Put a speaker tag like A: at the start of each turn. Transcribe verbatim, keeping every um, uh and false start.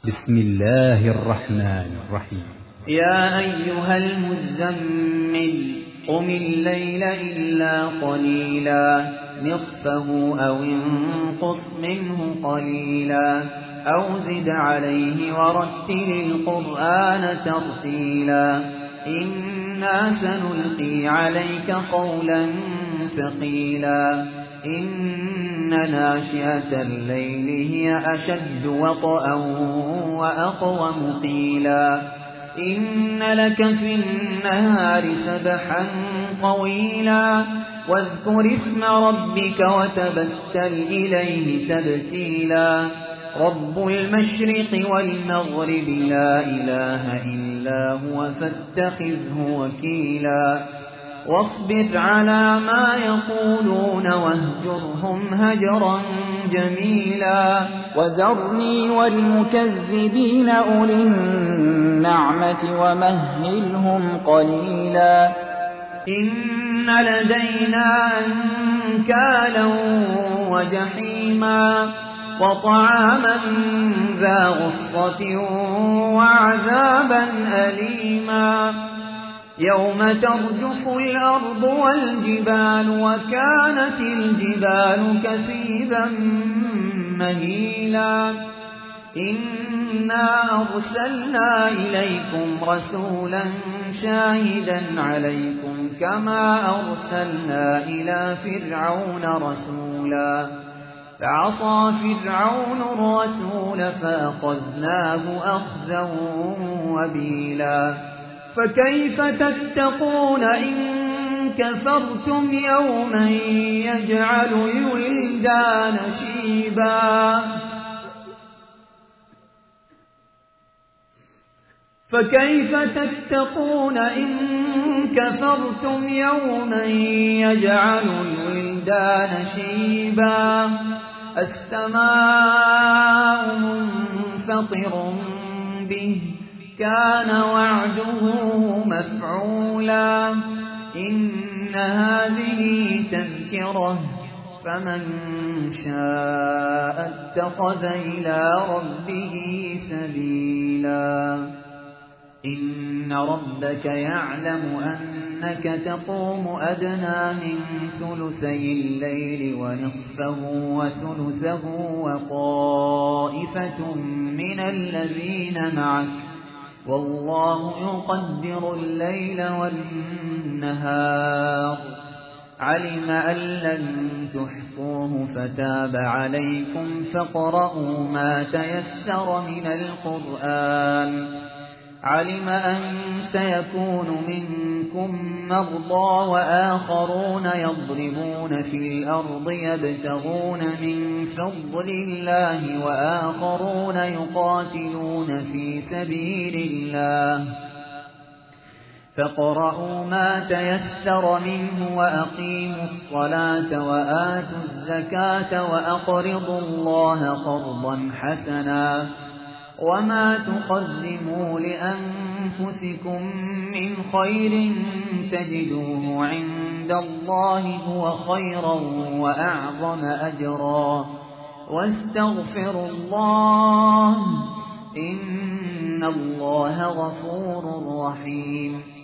A: بسم الله الرحمن الرحيم.
B: يا أيها المزمل قم الليل إلا قليلا نصفه أو انقص منه قليلا أو زد عليه ورتل القرآن ترتيلا إنا سنلقي عليك قولا ثقيلا إن ناشئة الليل هي أشد وطئا وأقوم قيلا إن لك في النهار سبحا طويلا واذكر اسم ربك وتبتل إليه تبتيلا رب المشرق والمغرب لا إله إلا هو فاتخذه وكيلا واصبر على ما يقولون واهجرهم هجرا جميلا
C: وذرني والمكذبين أولي النعمة ومهلهم قليلا
B: إن لدينا أنكالا وجحيما وطعاما ذا غصة وعذابا أليما يوم ترجف الأرض والجبال وكانت الجبال كثيبا مهيلا إنا أرسلنا إليكم رسولا شاهدا عليكم كما أرسلنا إلى فرعون رسولا فعصى فرعون الرسول فأخذناه أخذا وبيلا فكيف تتقون إن كفرتم يوما يجعل الولدان شيبا فكيف تتقون إن كفرتم يوما يجعل الولدان شيبا السماء منفطر به كان وعده مفعولا إن هذه تذكرة فمن شاء اتخذ إلى ربه سبيلا إن ربك يعلم أنك تقوم أدنى من ثلثي الليل ونصفه وثلثه وطائفة من الذين معك والله يقدر الليل والنهار علم أن لن تحصوه فتاب عليكم فاقرؤوا ما تيسر من القرآن علم أن سيكون منكم مرضى وآخرون يضربون في الأرض يبتغون من فضل الله وآخرون يقاتلون في سبيل الله فاقرؤوا ما تيسر منه وأقيموا الصلاة وآتوا الزكاة وأقرضوا الله قرضا حسنا وما تقدموا لأنفسكم من خير تجدوه عند الله هو خيرا وأعظم أجرا واستغفروا الله إن الله غفور رحيم